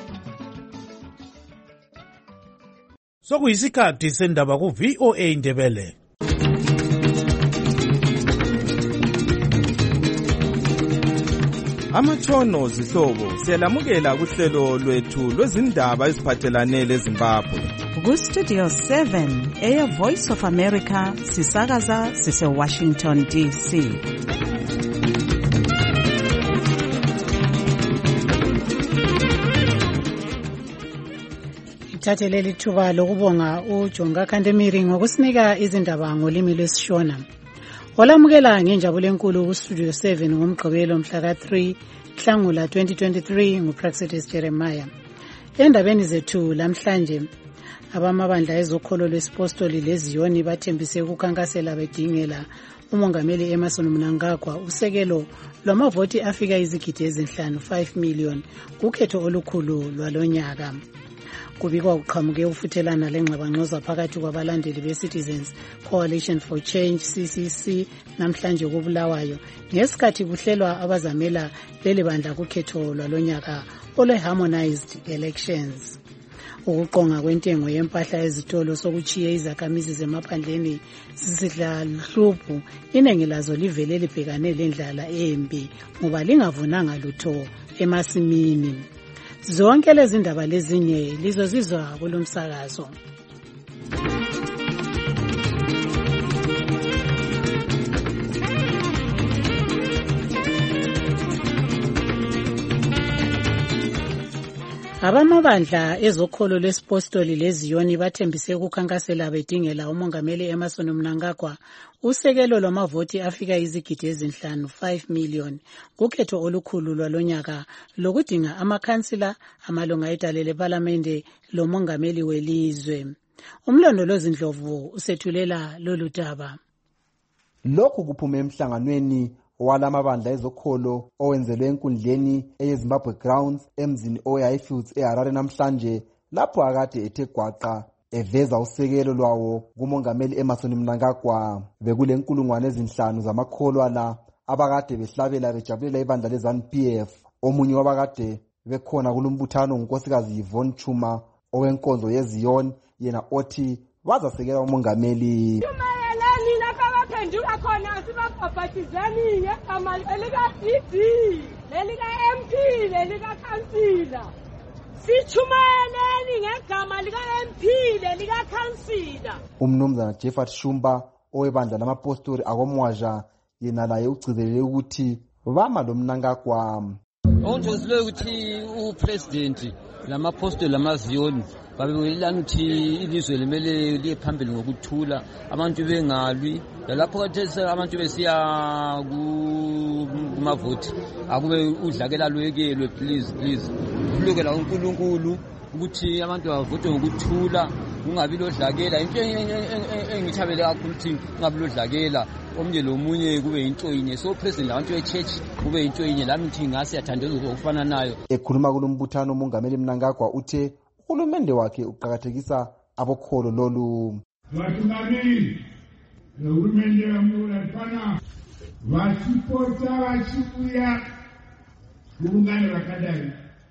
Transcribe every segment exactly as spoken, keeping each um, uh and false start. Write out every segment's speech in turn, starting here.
Sokuyisikhathi sendaba ku V O A Indebele. Amatshono zihlobo siyalamukela kuhlelo lwethu lwezindaba eziphathelane leZimbabwe. Ku Studio seven eya Voice of America sisakaza sise Washington D C. Thatheleli thuba lokubonga uJonga Kandemiri ngokusinika izindaba ngolimi lwesiShona. Olamukela ngenjabulo enkulu ku Studio seven ngomgqibelo mhla ka three Nhlangula twenty twenty-three nguPraxedis Jeremiah. Endabeni zethu lamhlanje abamabandla ezokholo lwesipostoli leziyoni bathembise ukukhankasela bedingela umongameli Emmerson Mnangagwa usekelo lwamavoti afika izigidi ezinhlanu five million kukhetho olukhulu lwalonyaka. Kubikwa uqhamuke ufuthelana lengxabangxoza phakathi kwabalandeli beCitizens Coalition for Change C C C namhlanje kubulawayo ngesikhathi kuhlelwa abazamela leli bandla kukhetho lwalonyaka olwe-harmonized elections. Ukuqonga kwentengo yempahla ezitolo sokuchiye izakhamizi zemaphandleni sisidla luhluphu iningi lazo livele libhekane lendlala embi ngoba lingavunanga lutho emasimini. Zonke lezi ndaba lezinye lizozizwa kulomsakazo. Abamabandla ezokholo lwesipostoli leziyoni bathembise ukukhankasela bedingela umongameli Emmerson Mnangagwa usekelo lwamavoti afika izigidi ezinhlanu five million kukhetho olukhulu lwalonyaka lokudinga amakhansila amalunga edale leParlamente lomongameli welizwe. Umlondolozi Ndlovu usethulela lolu daba. Lokhu kuphume emhlanganweni walamabandla ezokholo owenzelwe enkundleni eyeZimbabwe Grounds emzini oHighfields eHarare namhlanje lapho akade ethe gwaqa eveza usekelo lwawo kumongameli Emmerson Mnangagwa. Bekule nkulungwane ezinhlanu zamakholwa la abakade behlabela bejabulela ibandla leZANU P F. Omunye wabakade bekhona kulombuthano ngunkosikazi Yvonne Chuma owenkonzo yeZion yena othi bazasekela umongameli. Nduka khona sibabhabhatizeni ngegama elika D D lelika M P lelika Councilor sichumayeleni ngegama lika M P lelika Councilor. Umnumzana Jeffat Shumba owebandla lamapostoli akomwaja yena laye ugcizelele ukuthi bama lo Mnangagwa. Onjozile ukuthi upresident lamapostoli lamaziyoni babelana ukuthi ilizwe limele liye phambili ngokuthula abantu bengalwi lapho kathesi abantu besiya kumavoti akube udlakela lwekelwe please please kulukela uNkulunkulu ukuthi abantu bavote ngokuthula kungabi lodlakela into engithabele kakhulu ukuthi kungabi lodlakela omnye lomunye kube into yinye so president abantu beChurch kube into yinye lami ngithi ngase yathandela ukufana nayo. Ekhuluma kulombuthano umongameli Mnangagwa uthe uhulumende wakhe uqhakathekisa abokholo lolu. Vatungamiri nohulumende wamulafana vachipota vachibuya kuungano vakadai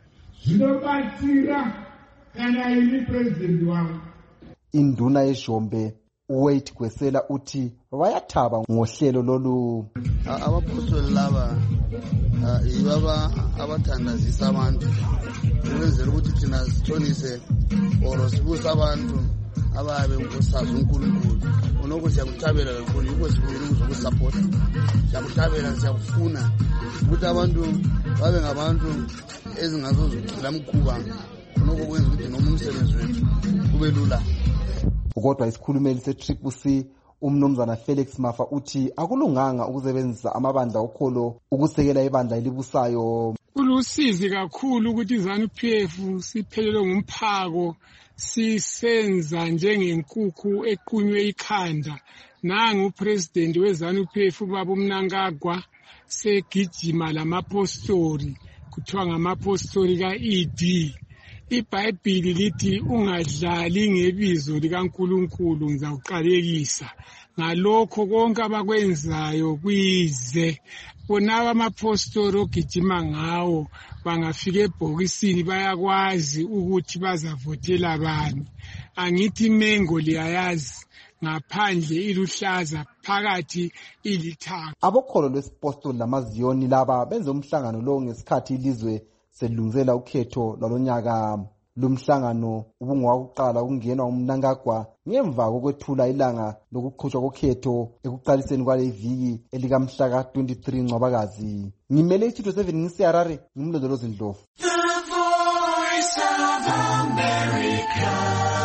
zvinobatsira kana ini president wavo. Induna yezhombe uWait Kwesela uthi bayathaba ngohlelo lolu. Abapostoli laba ibaba abathandazisa abantu ukwenzela ukuthi thina sithonise or sibusa abantu ababe ngosazi uNkulunkulu unoko siyakuthabela kakhulu yikho sifuna ukuzokusupport siyakuthabela siyakufuna ukuthi abantu babe ngabantu ezingazozugcila mkhuba unoko kwenza ukuthi noma umsebenzi wethu kube lula. Kodwa isikhulumeli se-Triple C umnumzana Felix Mafa uthi akulunganga ukusebenzisa amabandla okholo ukusekela ibandla elibusayo. Kulusizi kakhulu ukuthi iZANU P F siphelelwe ngumphako sisenza njengenkukhu equnywe ikhanda. Nangu upresident weZANU P F baba Mnangagwa segijima lamapostoli kuthiwa ngamapostoli ka-E D. IBhayibhili lithi ungadlali ngebizo likaNkulunkulu ngizawuqalekisa. Ngalokho konke abakwenzayo kwize bonaba amapostoli ogijima ngawo bangafika ebhokisini bayakwazi ukuthi bazavotela bani. Angithi imengo liyayazi ngaphandle iluhlaza phakathi ilithanga. Abokholo lwesipostoli lamaziyoni laba benze umhlangano lo ngesikhathi ilizwe selungizela ukhetho lwalonyaka. Lumhlangano ubungowakuqala ukungena uMnangagwa ngemva kokwethula ilanga lokuqhutshwa kokhetho ekuqaliseni kwale viki elikamhla ka twenty-three Ncwabakazi. Ngimele iStudio seven ngiseHarare, ngimlondolozi Ndlovu. The Voice of America,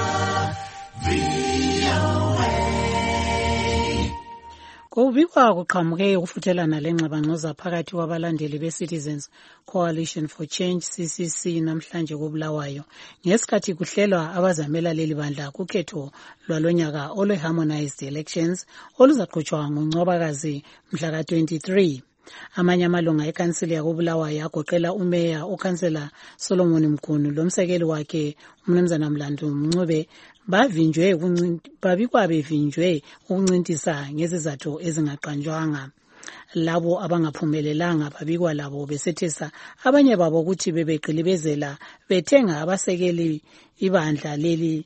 V O A. Kubikwa kuqhamuke ukufuthelana lengxabangxoza phakathi kwabalandeli beCitizens Coalition for Change C C C namhlanje koBulawayo ngesikhathi kuhlelwa abazamela leli bandla kukhetho lwalonyaka olwe-harmonized elections oluzaqhutshwa ngoNcwabakazi mhla ka twenty-three. Amanye amalunga ekansili yakoBulawayo agoqela umeya ukansela Solomon Mkhunu lomsekeli wakhe umnumzana Mlandu Mncube bavinjwe babikwa bevinjwe ukuncintisa ngezizathu ezingaqanjwanga. Labo abangaphumelelanga babikwa labo besethesa abanye babo ukuthi bebeqilibezela bethenga abasekeli ibandla leli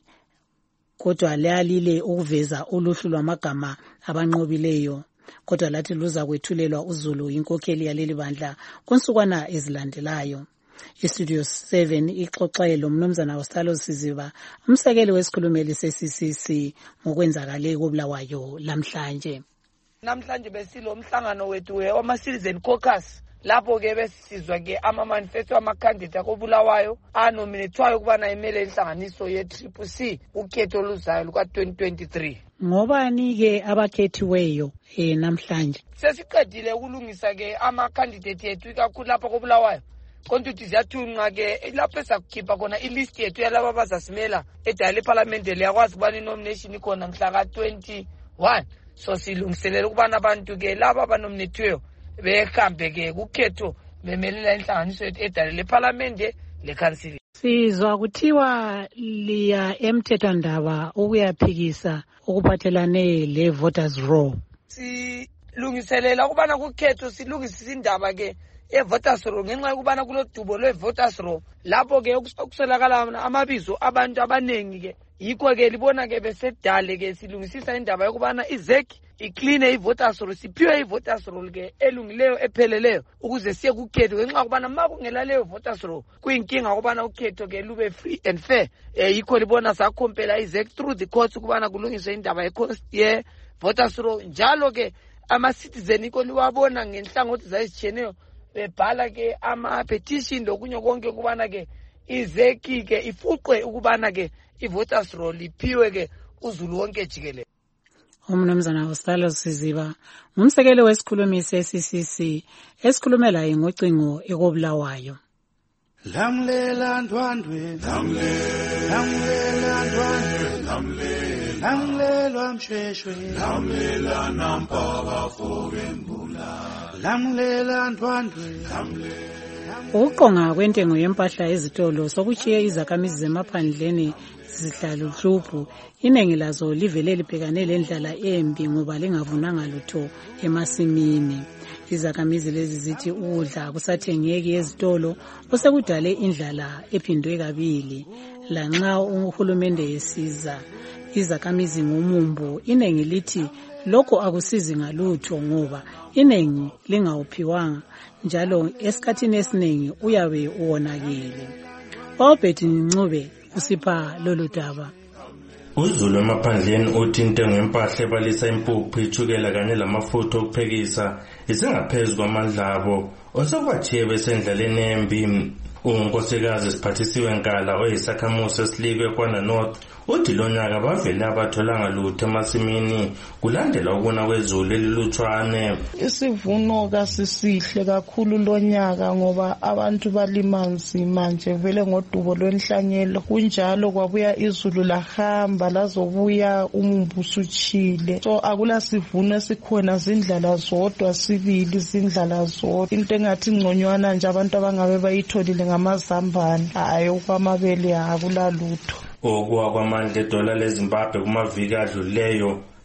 kodwa layalile ukuveza uluhlu lwamagama abanqobileyo. Kodwa lathi luza kwethulelwa uZulu inkokheli yaleli bandla konsukwana ezilandelayo. iStudio seven ixoxe lo mnumzana uStalo Siziba umsekeli wesikhulumeli se-C C C ngokwenzakale koBulawayo lamhlanje. Namhlanje besilo umhlangano wethu wama Citizen Caucus lapho ke besizwa ke ama manifesto ama candidate akoBulawayo anominethwayo kubana imele inhlanganiso ye Triple C ukhetho oluzayo luka twenty twenty-three. Ngobani ke abakhethiweyo eh namhlanje? Sesiqedile ukulungisa ke ama candidate yethu ikakhulu lapha koBulawayo. Konke siyathunqa ke lapho esakukhipha khona ilist yethu yalabo abazasimela edale parliament liyakwazi kubani nomination ikhona mhla ka twenty-one. So silungiselela ukubana abantu ke laba abanominethiweyo behambe ke kukhetho bemelela inhlanganiso edale leparlament lekhansili. Sizwa kuthiwa liya emthethwandaba ukuyaphikisa ukuphathelane le voters roll. Silungiselela ukubana kukhetho silungisisa indaba ke e-voters roll ngenxa yokubana kulodubo lwe-voters roll lapho ke okusolakala amabizo abantu abanengi ke yikho ke libona ke besedale ke silungisisa indaba yokubana izeki iclean i-voters roll siphiwe i-voters roll ke elungileyo epheleleyo ukuze siye kukhetho ngenxa yokubana ma kungela leyo voters roll kuyinkinga ukubana ukhetho ke lube free and fair. Eh yikho libona sakhompela izeki through the courts ukubana kulungiswe indaba ye-voters roll njalo ke ama-citizen iko liwabona ngenhlangothi zayizitshiyeneyo bebhala ke ama-petition lokunye konke kubana ke izeki ke ifuqwe ukubana ke i-voters roll iphiwe ke uZulu wonke jikelele. Umnumzana uStalo Siziba ngumsekeli wesikhulumi se-C C C esikhulumela ngocingo ekoBulawayo. Lamlela ndwandwe lamlela ndwandwe lamlela lamlela msheshwe lamlela nampaba fobembula lamlela ndwandwe lamlela. Ukuqonga kwentengo yempahla ezitolo sokuchiye izakhamizi zemaphandleni zihlala uhluphu iningi lazo livele libhekane lendlala embi ngoba lingavunanga lutho emasimini. Izakhamizi lezi zithi ukudla kusathengeki ezitolo osekudale indlala ephindwe kabili. Lanxa uhulumende yesiza izakhamizi ngomumbo iningi lithi lokho akusizi ngalutho ngoba iningi lingawuphiwanga njalo esikhathini esiningi uyabe uwonakele. Obert Ncube usipha lolu daba. uZulu emaphandleni uthi intengo yempahla ebalisa impuphu ithukela kanye lamafutha okuphekisa isingaphezulu kwamandla abo osokwachiye besendlaleni embi. Unkosikazi Siphathisiwe Nkala oyisakhamuzi esilikwe kwana North uthi lonyaka bavele abatholanga lutho emasimini kulandela ukuna kwezulu elilutshwane. Isivuno kasisihle kakhulu lonyaka ngoba abantu balima nzima nje vele ngodubo lwenhlanyelo kunjalo kwabuya izulu lahamba lazobuya umumbuso uchile. So akula sivuno esikhona zindlala zodwa sibili zindlala zodwa into engathi ngconywana nje abantu abangabe bayitholile ngamazambane hayi kwamabele akula lutho. Okuwa kwamandla edola leZimbabwe kumaviki adlulileyo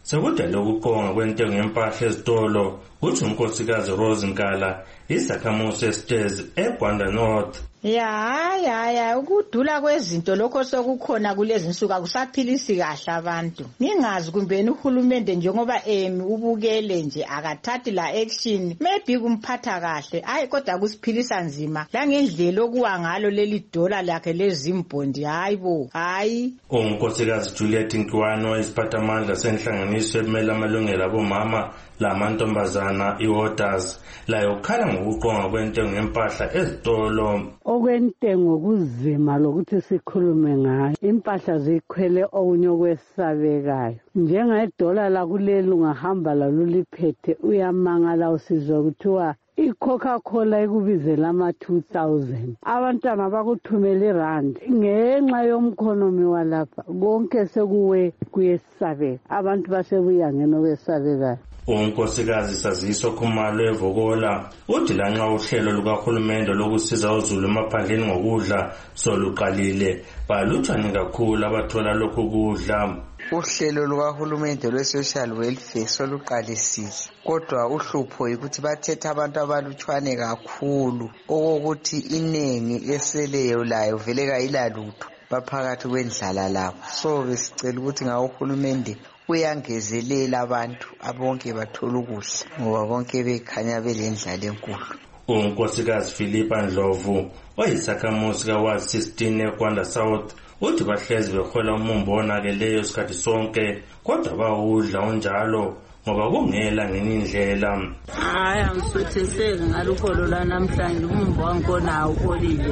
sekudala ukuqonga kwentengo yempahla ezitolo, kuthi unkosikazi Rose Nkala, isakhamuzi esitezi eGwanda North. Ya ya ya ukudula kwezinto lokho sokukhona kulezi nsuku akusaphilisi kahle abantu. Ngingazi kumbeni uhulumende njengoba emi ubukele nje akathathi la action maybe kumphatha kahle hayi kodwa kusiphilisa nzima la ngendlela okuwa ngalo leli dollar lakhe lezimbondi hayibo hayi. Unkosikazi Juliet Ntwano isiphathamandla senhlanganiso emela amalungelo abomama lamantombazana iWaters layo ukhala ngokuqonga kwentengo yempahla ezitolo. Okwentengo kuzima lokuthi sikhulume ngayo, impahla zikhwele okunye okwesabekayo. Njengedola lakuleli ungahamba laluliphethe uyamangala usizwa kuthiwa iCoca-Cola ikubizela ama two thousand. Abantwana bakuthumela irand ngenxa yomkhonomi walapha konke sekuwe kuyesabeka, abantu basebuyangena kwesabekayo. Unkosikazi Saziso Khumalo eVokola uthi lanxa uhlelo lukahulumende lokusiza uZulu emaphandleni ngokudla soluqalile baluthani kakhulu abathola lokhu kudla. Uhlelo lukahulumende lwe-social welfare soluqalisile kodwa uhlupho ukuthi bathetha abantu abalutshwane kakhulu okokuthi inengi eseleyo layo vele kayilalutho baphakathi kwendlala labo. So besicela ukuthi ngahulumende uyangezelela abantu abonke bathola ukudla ngoba bonke bekhanya belendlala enkulu. Unkosikazi Philippa Ndlovu oyisakhamuzi kaWard sixteen eGwanda South uthi bahlezi behola umumbo onakeleyo isikhathi sonke kodwa bawudla onjalo ngoba kungela ngenye indlela. Hayi angisuthiseki ngaluholo lwanamhlanje umumbo wankona uholile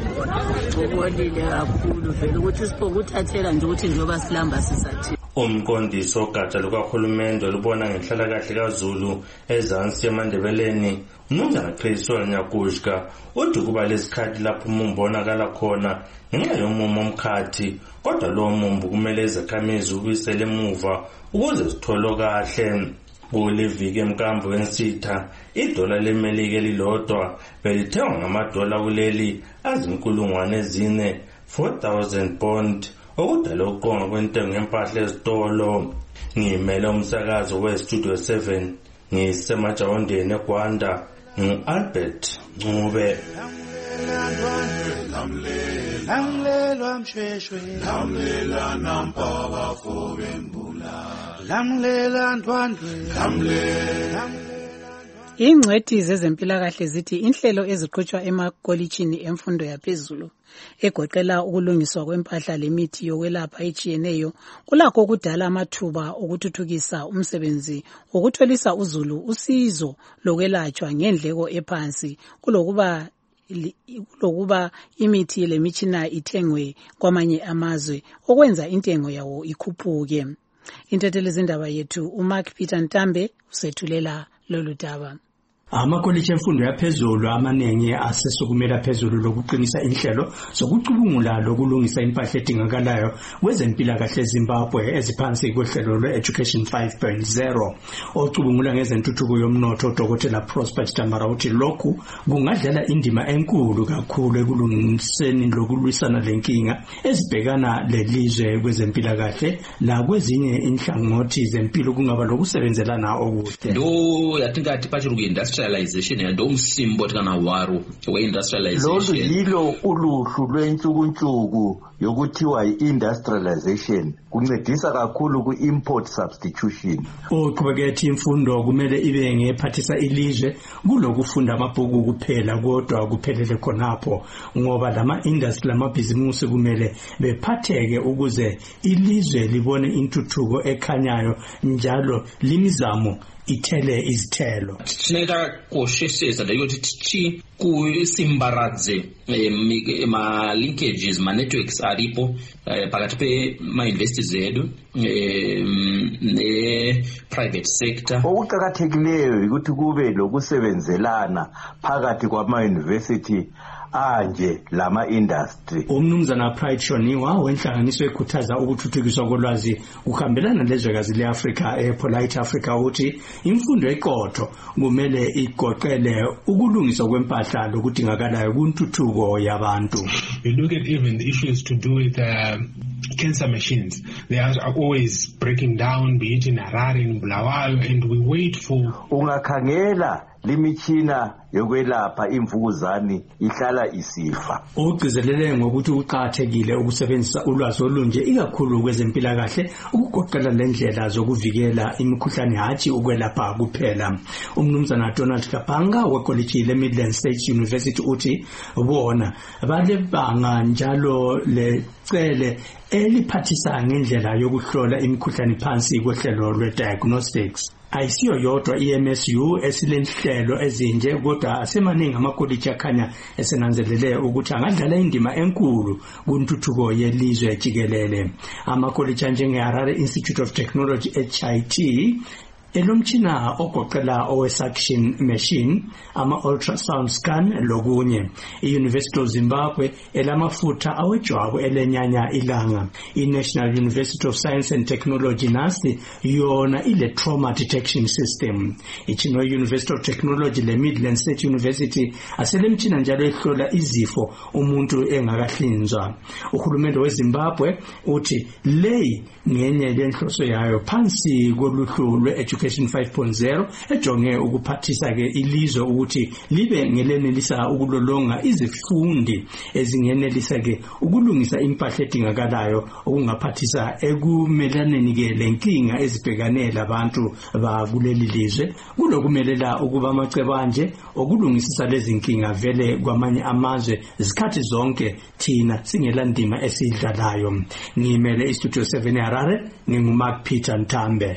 uholile kakhulu vele ukuthi sibokuthathela nje ukuthi njengoba silamba sisathi. Umqondisi ogatsha lukahulumende olubona ngenhlalakahle kaZulu ezansi eMandebeleni uMnumzana Chris Nyakushka uthi kuba lesikhathi lapho umumbo onakala khona ngenxa yomumo omkhathi kodwa lo mumbo kumele izakhamizi ubuyisele emuva ukuze sithole kahle. Kuleviki emkambo wensitha idola lemelika elilodwa belithengwa ngamadola kuleli azinkulungwane ezine four thousand bond okudala uqonga kwentengo yempahla ezitolo. Ngimele umsakazo weStudio seven ngisemajawondeni eGwanda ngu-Albert Ncube. Lamlelwa msheshwe lamlela nampaba fobembula lamlela ndwandwe lamlela. Ingcwethi zezempilakahle zithi inhlelo eziqhutshwa emakolitshini emfundo yaphezulu egoqela ukulungiswa kwempahla lemithi yokwelapha etshiyeneyo kulakho ukudala amathuba okuthuthukisa umsebenzi wokutholisa uzulu usizo lokwelatshwa ngendleko ephansi kulokuba kulokuba imithi lemitshina ithengwe kwamanye amazwe okwenza intengo yawo ikhuphuke. Intatheli zindaba yethu uMark Peter Ntambe usethulela lolu daba. Amakolitshi emfundo yaphezulu amaningi asesukumela phezulu lokuqinisa inhlelo sokucubungula lokulungisa impahla edingakalayo kwezempilakahle eZimbabwe eziphansi kohlelo lwe-Education five point zero. Ocubungula ngezentuthuko yomnotho Dr Prosper Tamara uthi lokhu kungadlala indima enkulu kakhulu ekulungiseni lokulwisana lenkinga ezibhekana lelizwe kwezempilakahle la kwezinye inhlangothi zempilo kungaba lokusebenzelana okuhle. Ndo yatingathi pachiri kuindustrialization ndo umsimbo kana waru we-industrialization. Lolu yilo uluhlu lwentshukuntshuku yokuthiwa i-industrialization kuncedisa kakhulu ku-import substitution. Uqhubekela imfundo kumele ibe ngephathisa ilizwe kulokufunda amabhuku kuphela kodwa kuphelele khonapho ngoba lama industry lamabhizimusi kumele bephatheke ukuze ilizwe libone intuthuko ekhanyayo njalo limizamo ithele izithelo. Tinoita kosheshesa ndayoti tichi kusimbaradze ma linkages ma networks aripo pakati pe ma investors edu ne private sector. Okuqakathekileyo ukuthi kube lokusebenzelana phakathi kwama university anje lama industry. Umnumzana Pride Shoniwa wenhlanganiso ekhuthaza ukuthuthukiswa kolwazi ukuhambelana lezwekazi leAfrika ePolite Africa uthi imfundo eqotho kumele igoqele ukulungiswa kwempahla lokudingakalayo kuntuthuko yabantu. We look at even the issues to do with uh, cancer machines. They are always breaking down, be it in Harare, in Bulawayo, and we wait for... Ungakhangela limitshina yokwelapha imvukuzane ihlala isifa. Ugcizelele ngokuthi uqhakathekile ukusebenzisa ulwazi olunje ikakhulu kwezempilakahle ukugoqela lendlela zokuvikela imikhuhlane hathi ukwelapha kuphela. Umnumzana Donald Kapanga wekoliji le Midland State University uthi bona bale banga njalo lecele eliphathisa ngendlela yokuhlola imikhuhlane phansi kohlelo lwe-diagnostics. Ayisiyo yodwa I M S U esilenhlelo ezinje kodwa asemaningi amakoliji akhanya esenanzelele ukuthi angadlala indima enkulu kuntuthuko yelizwe jikelele. Amakoliji anjengeHarare Institute of Technology H I T elomtshina ogoqela owe-suction machine, ama-ultrasound scan lokunye. I-University of Zimbabwe elamafutha awejwabu elenyanya ilanga. I-National University of Science and Technology nasi yona ile-trauma detection system. Ichino University of Technology le Midland State University aselemtshina njalo ehlola izifo umuntu engakahlinzwa. Uhulumende weZimbabwe uthi leyi ngenye lenhloso yayo phansi koluhlu lwe-education five point zero ejonge ukuphathisa ke ilizwe ukuthi libe ngelenelisa ukulolonga izifundi ezingenelisa ke ukulungisa impahla edingakalayo okungaphathisa ekumelaneni ke lenkinga ezibhekane labantu bakuleli lizwe kulokumelela ukuba amacebanje okulungisisa lezi nkinga vele kwamanye amazwe zikhathi zonke thina singelandima esidlalayo. Ngimele iStudio seven Harare nginguMark Peter Ntambe.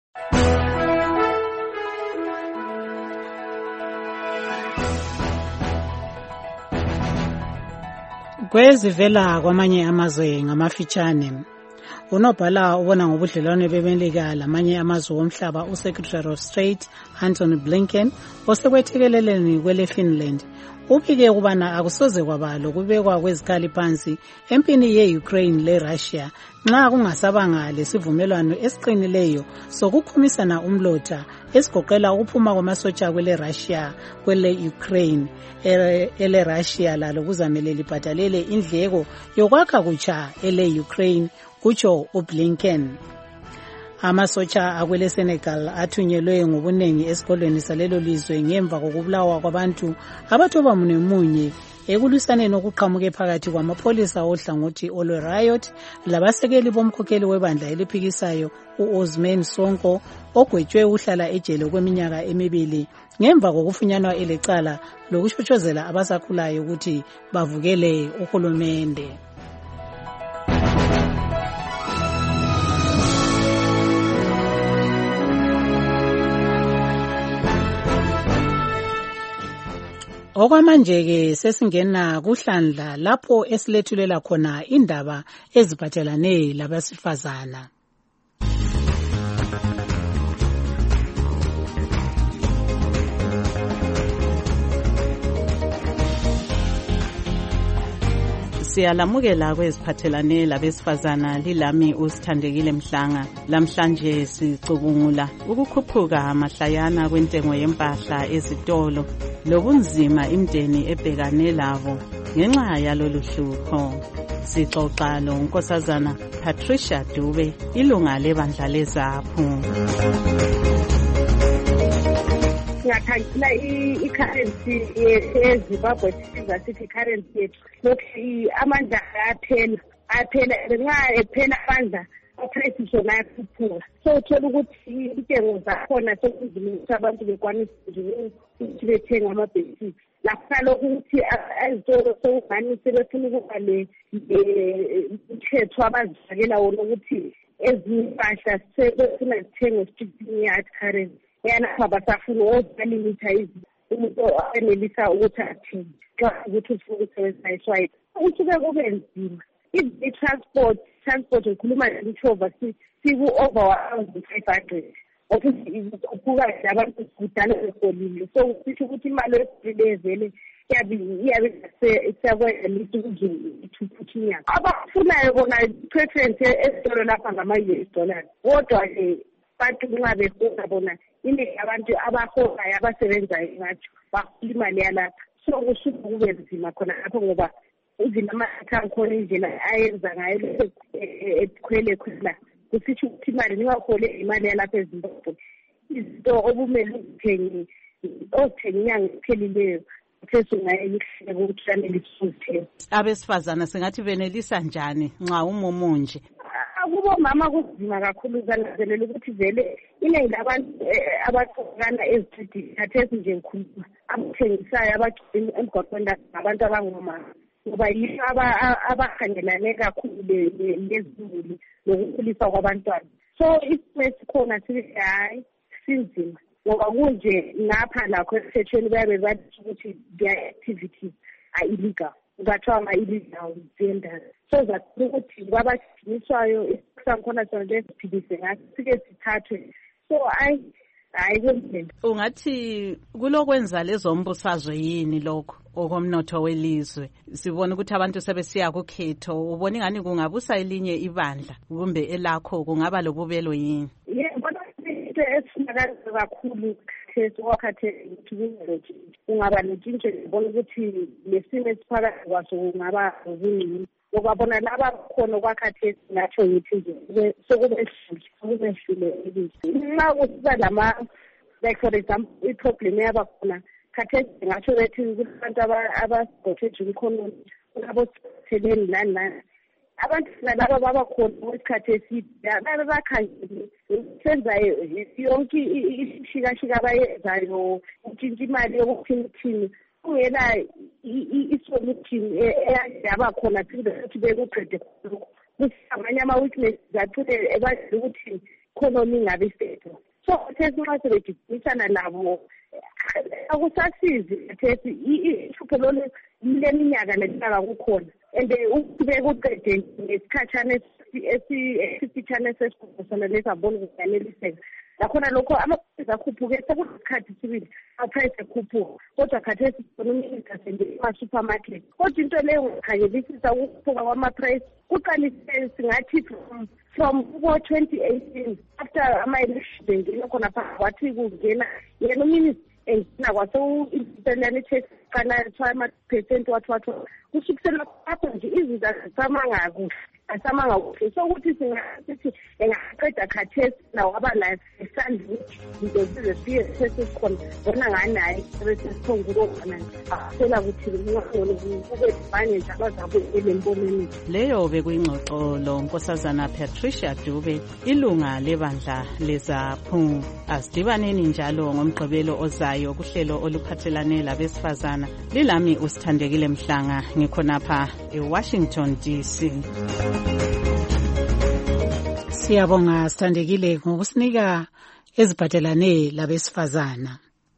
Kwezivela kwamanye amazwe ngamafitshane. Unobhala ubona ngobudlelwane bemelika lamanye amazwe omhlaba uSecretary of State Antony Blinken osekwethekeleleni kwele Finland ubike ukubana akusoze kwaba lokubekwa kwezikhali phansi empini ye-Ukraine le-Russia nxa kungasabanga lesivumelwano esiqinileyo sokukhumisana umlotha esigoqela ukuphuma kwamasotsha kwele-Russia kwele-Ukraine ele-Russia lalo kuzamele libhadalele indleko yokwakha kutsha ele-Ukraine kutsho uBlinken. Amasotsha akwele Senegal athunyelwe ngobunengi esikolweni salelo lizwe ngemva kokubulawa kwabantu abathoba munye ekulwisaneni okuqhamuke phakathi kwamapholisa ohlangothi olwe riot labasekeli bomkhokheli webandla eliphikisayo uOsman Sonko ogwetshwe uhlala ejele kweminyaka emibili ngemva kokufunyanwa elecala lokushotshozela abasakhulayo ukuthi bavukele uhulumende. Okwamanje ke sesingena kuhlandla lapho esilethulela khona indaba eziphathelane labasifazana. Siyalamukela kweziphathelane labesifazana lilami uSithandekile Mhlanga. Lamhlanje sicubungula ukukhuphuka amahlayana kwentengo yempahla ezitolo lobunzima imndeni ebhekane labo ngenxa yalolu hlupho. Sixoxa loNkosazana Patricia Dube ilunga lebandla leZAPHU. Ngakhangela i-currency yeZimbabwe sithi currency yethu lokhu amandla ayaphela ayaphela nxa ephela amandla price zona ayakhuphuka so uthola ukuthi intengo zakhona sekunzima ukuthi abantu bekwanise ukuthi bethenge ama-basics lapha lokhu ukuthi ezitolo sokungani sebefuna ukuba umthetho abazifakela wona ukuthi ezinye impahla sebefuna zithengwe strictly yard currency yanapha basafuna ozalimitha umuntu enelisa ukuthi athenge xa ukuthi ufuna ukusebenzisa iswipe usuke kube nzima i-transport transport ukhuluma ngitshova siku-over one thousand five hundred okuthi kukhuphuka abantu kudala befolile so kusho ukuthi imali esile vele iyabe isakwenelisa ukuthi ithuphuthe inyanga abafunayo bona i-preference esitolo lapha ngama-U S dollars kodwa-ke bantu nxa befuna bona iningi abantu abaholayo abasebenzayo ngatsho bahola imali yalapha so kusuke kube nzima khona lapho ngoba even ama-account khona indlela ayenza ngayo ekhwele khona kusitsho ukuthi imali ningahole imali yalapha eZimbabwe izinto obumele uzithenge ozithenga inyanga ephelileyo sesungayihle ngokuhlanela isizithe. Abesifazana singathi benelisa njani nxa umumo nje? Kubo mama kuzima kakhulu uzangazelela ukuthi vele iningi labantu abathokana ezithuthi khathesi nje ngikhuluma abuthengisayo abagcina emgwaqweni abantu abangomama ngoba yibo abakhangelane kakhulu lezimuli nokukhulisa kwabantwana. So isimo esikhona sithi hayi sinzima ngoba kunje ngapha lakho esethweni bayabe bathi ukuthi their activities are illegal. Ngathiwa ama-illegal gender. So zathi ukuthi kwabajiniswayo sankhona sona lesiphilise ngathi sike sithathwe. So I hayi kwendlela. Ungathi kulokwenza lezo mbusazwe yini lokho okomnotho welizwe? Sibona ukuthi abantu sebesiya kukhetho. Ubona ingani kungabusa elinye ibandla kumbe elakho kungaba lobubelo yini? Yebo, into esinakala kakhulu khetho wakhathe ukuthi kungaba netshintsho ngibona ukuthi lesimo esiphakathi kwaso kungaba ubungqi. Ngoba laba khona kwakhathesi ngatsho ngithi nje sokubehlule sokubehlule elizwe. Nxa kusiba lama like for example i-problem yaba khona khathesi ngatsho bethi kubantu abasigotheje umkhono abositheleni lani lani abantu nalaba baba khona kwesikhathi eside babe bakhangele senzayo yonke ishikashika abayenzayo utshintsha imali yokuthini kungela isolution eyaba khona ukuthi bekuqede lokho kusamanye ama-weaknesses athule ebadla ukuthi economy ingabe isetho. So khathesi nxa sebejiginisana nabo akusasizi khathesi ihlupho lolu leminyaka leminyaka kukhona and ukuthi bekuqede ngesikhatshana esifitshane esesikhona lesabona ukuyaneliseka. Lakhona lokho amaprice akhuphuke sekusikhathi sibili amaprice ekhuphuka kodwa khathesi economic ema-supermarket. Kodwa into leyo ngikhangelisisa ukukhuphuka kwamaprice kuqalise singathi from from ngo-twenty eighteen after ama-election ngene khona phaa kwathi kungena yena uminister engina kwaseu-impitelane i-tax qala kuthiwa ama-percent wathi wathi kusukisela lapho nje izinto azisamanga kuhle asamanga kuhle. So ukuthi singathi engaqeda khathesi nawo aba la esandla ukuthi izinto zize siye sesikhona bona ngani hayi sebesesiphongulo khona asela ukuthi ngingakhono kube banye nje abazabe elemboneni. Leyo bekuyingxoxo lo Nkosazana Patricia Dube ilunga lebandla leZAPHU. Asidibaneni njalo ngomgqibelo ozayo kuhlelo oluphathelane labesifazana. Lilami usithandekile Mhlanga ngikhonapha eWashington D C. Siyabonga sithandekile ngokusinika eziphathelane labesifazana.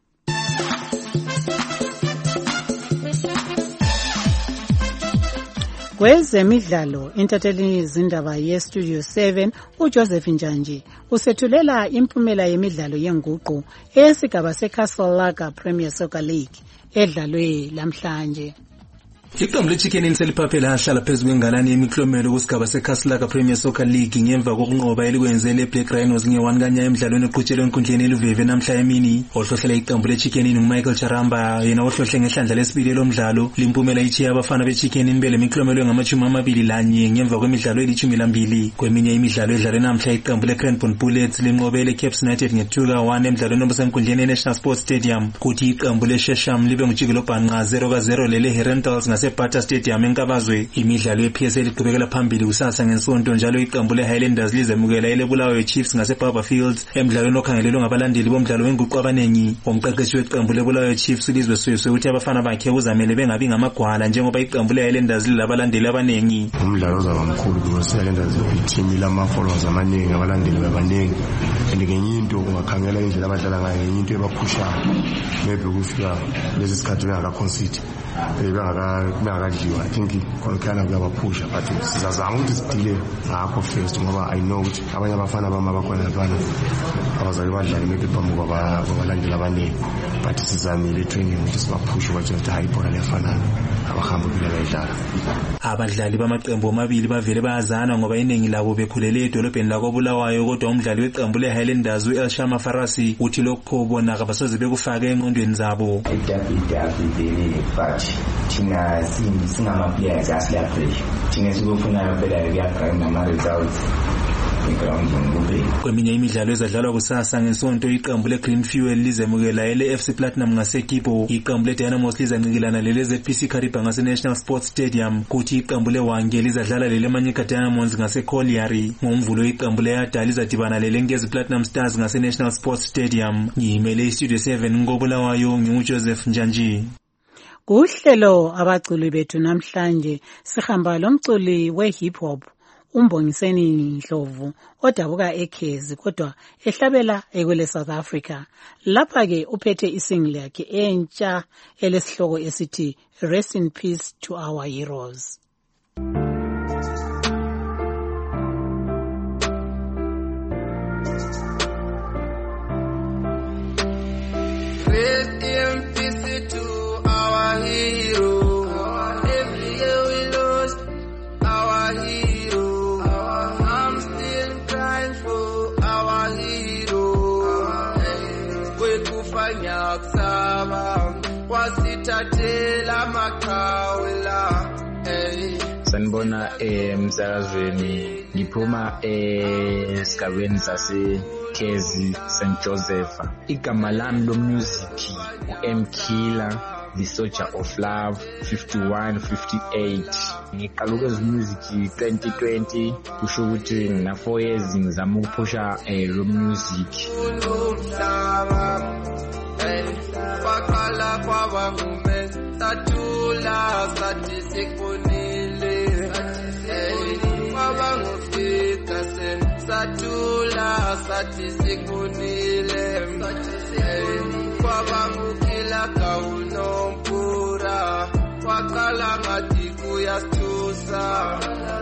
Kwezemidlalo intatheli izindaba ye-Studio seven uJoseph Njanji usethulela impumela yemidlalo yenguqu eyesigaba seCastle Lager Premier Soccer League edlalwe lamhlanje. Iqembu leChicken seliphaphela ahlala phezu kwengalane yemiklomelo kusigaba seCastle Lager Premier Soccer League ngemva kokunqoba elikwenzele Black Rhinos nge-one kanya emidlalweni eqhutshelwe enkundleni eluveve namhla emini. Ohlohlela iqembu leChicken nguMichael Charamba yena ohlohle ngehlandla lesibili lomdlalo. Limpumela ichiya abafana beChicken imbele emiklomelo engamashumi amabili lanye ngemva kwemidlalo elithumi lambili. Kweminye imidlalo edlalwe namhla iqembu leCranbourne Bullets linqobele Cape United nge-two ka one emidlalweni obusenkundleni eNational Sports Stadium. Kuthi iqembu leShesham libe ngujikelo bhanqa zero ka zero lele Herentals ngaseBata Stadium enkabazwe. Imidlalo ye-P S L iqhubekela phambili kusasa ngesonto njalo iqembu leHighlanders lizemukela eleBulawayo Chiefs ngaseBarber Fields emidlalweni okhangelelwe ngabalandeli bomdlalo wenguqu abanengi. Umqeqeshi weqembu leBulawayo Chiefs Lizwe Swiswe uthi abafana bakhe uzamele bengabi ngamagwala njengoba iqembu leHighlanders lilabalandeli abanengi. Umdlalo uzaba mkhulu because iHighlanders i-team lama-followers amaningi abalandeli babaningi and ngenye into ungakhangela indlela abadlala ngayo ngenye into ebaphushayo maybe ukufika lesi sikhathi bengaka-concede bengakadliwa. I think khona kuyabaphusha but sizazama ukuthi sidile ngakho first ngoba I know ukuthi abanye abafana bami abakhona lapana abazali badlale maybe phambi kwabalandeli abaningi but sizamile i-training ukuthi sibaphushe ukuthi ukuthi hayi ibhola liyafanana abahamba phela bayidlala. Abadlali bamaqembu amabili bavele bayazana ngoba iningi labo bekhulele edolobheni lakoBulawayo kodwa umdlali weqembu leHighlanders Highlanders u Elshama Farasi uthi lokho bona abasoze bekufake engqondweni zabo. But thina singama players asiya pressure thina sikufuna phela kuyagrand nama results. Kweminye imidlalo ezadlalwa kusasa ngesonto iqembu leGreen Fuel lizemukela ele F C Platinum ngaseKipo, iqembu leDynamos lizancikilana lele Z P C Kariba ngase National Sports Stadium, kuthi iqembu leWange lizadlala lele Manyika Diamonds ngase Colliery. Ngomvulo iqembu leYada lizadibana lele Ngezi Platinum Stars ngase National Sports Stadium. Ngiyimele iStudio seven ngobulawayo nginguJoseph Njanji. Kuhlelo abaculi bethu namhlanje sihamba lomculi we-hip hop uMbongiseni Ndlovu odabuka eKhezi kodwa ehlabela ekwele South Africa. Lapha ke uphethe isingle yakhe entsha elesihloko esithi Rest in Peace to Our Heroes. Rest in peace to our heroes. Every year we lost our heroes. I'm still crying for our heroes. Kwekufanya kusaba wasithathela makawela. Sanibona emsakazweni ngiphuma esigabeni saseKhezi Saint Joseph. Igama lami lo music uMkiller the Soldier of Love fifty-one fifty-eight. Ngiqaluka ezi music twenty twenty kusho ukuthi ngina four years ngizama ukuphusha lo music. Bakala kwabangume satula sathi sikunile kwabangufika sen satula sathi sikunile kwabangukila kaunompura wakala ngathi kuyasithusa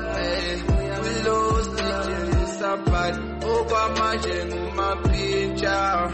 we lost it somebody okwamanje ngumapintsha.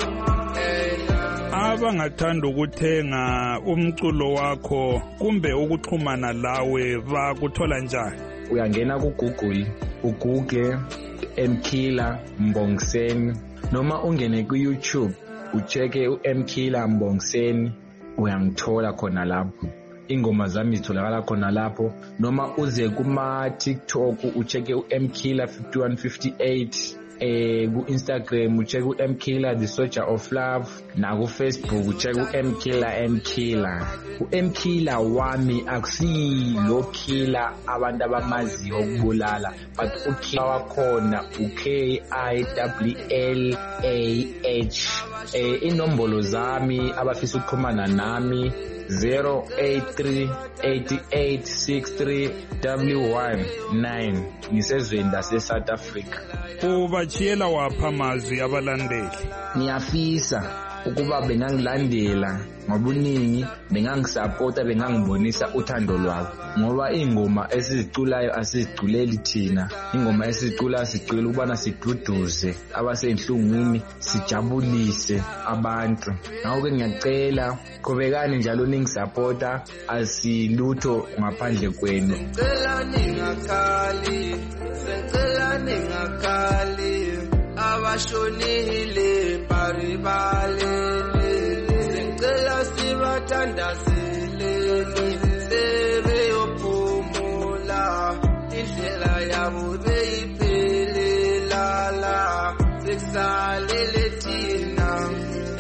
Abangathanda ukuthenga umculo wakho kumbe ukuxhumana lawe bakuthola njani? Uyangena ku Google ugoogle Mkiller Mbongiseni noma ungene ku YouTube ucheke uMkiller Mbongiseni uyangithola khona lapho. Ingoma zami zitholakala khona lapho noma uze kuma TikTok ucheke uMkiller fifty-one fifty-eight. Eh ku Instagram ucheck uMkiller the Soldier of Love na ku Facebook ucheck uMkiller Mkiller. uMkiller wami akusilo killer abantu abamaziyo ukubulala but ukiller wakhona u K I W L A H. Eh inombolo zami abafisa ukuxhumana nami zero eight three eight eight six three one one nine. Ngisezweni lase South Africa. Ubachiyela wapha amazwi abalandeli? Ngiyafisa ukuba bengangilandela ngobuningi, bengangisupporta, bengangibonisa uthando lwabo ngoba ingoma esiziculayo asiziculeli thina. Ingoma esizicula sicela ukubana siduduze abasenhlungwini, sijabulise abantu. Ngakho ngiyacela qhubekani njalo ningisupporta, asilutho ngaphandle kwenu. Ngicela ningakhali, ngicela ningakhali, abashonile baribalele, ngicela sibathandazeleni, sebeyophumula, indlela yabo beyiphelela la, sekusalele thina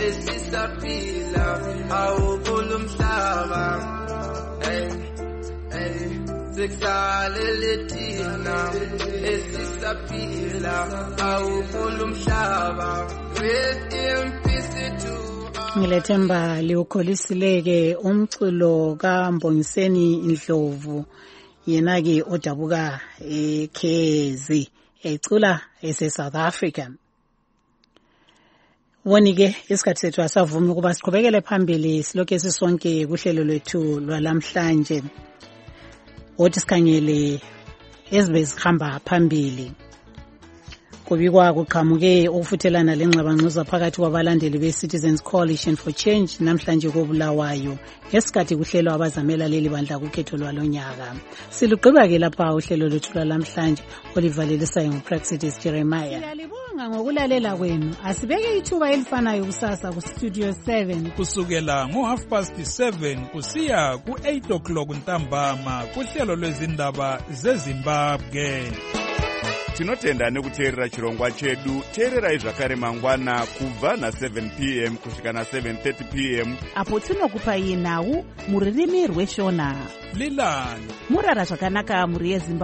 esisaphila awukulo mhlaba. Sekusalele thina esisaphila awukulo mhlaba. Rest in peace to Ngilethemba liukholisile umculo kaMbongiseni Ndlovu, yena ke odabuka eKhezi ecula ese South Africa. Wonike isikhathi sethu asavumi ukuba siqhubekele phambili silokho sisonke kuhlelo lwethu lwalamhlanje. Wothi sikhangele ezibe zihamba phambili. Kubikwa kuqhamuke ukufuthelana lengxabangxoza phakathi kwabalandeli beCitizens Coalition for Change namhlanje kobulawayo ngesikhathi kuhlelo abazamela leli bandla kukhetho lwalonyaka. Siluqhubeka ke lapha uhlelo lwethu lwalamhlanje olivalelisayo nguPraxidis Jeremiah. Siyabonga ngokulalela kwenu. Asibeke ithuba elifanayo kusasa ku Studio seven kusukela ngo half past seven kusiya ku eight o'clock ntambama kuhlelo lwezindaba zeZimbabwe. Tinotenda nekuteerera chirongwa chedu. Teererai zvakare mangwana kubva na seven p m kusvika na seven thirty p m apo tinokupai nhau muririmi rweshona. Lilani murara zvakanaka muri yeZimbabwe.